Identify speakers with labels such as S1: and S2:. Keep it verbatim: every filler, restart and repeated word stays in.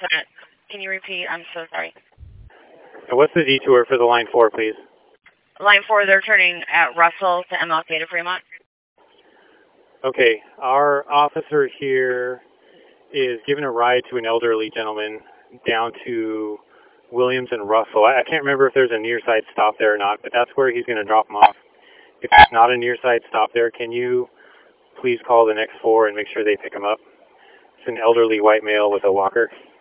S1: that. Can you repeat? I'm so sorry.
S2: And what's the detour for the line four, please?
S1: Line four, they're turning at Russell to M L K to Fremont.
S2: Okay, our officer here is giving a ride to an elderly gentleman down to Williams and Russell. I, I can't remember if there's a near side stop there or not, but that's where he's going to drop him off. If there's not a near side stop there, can you please call the next four and make sure they pick him up? It's an elderly white male with a walker.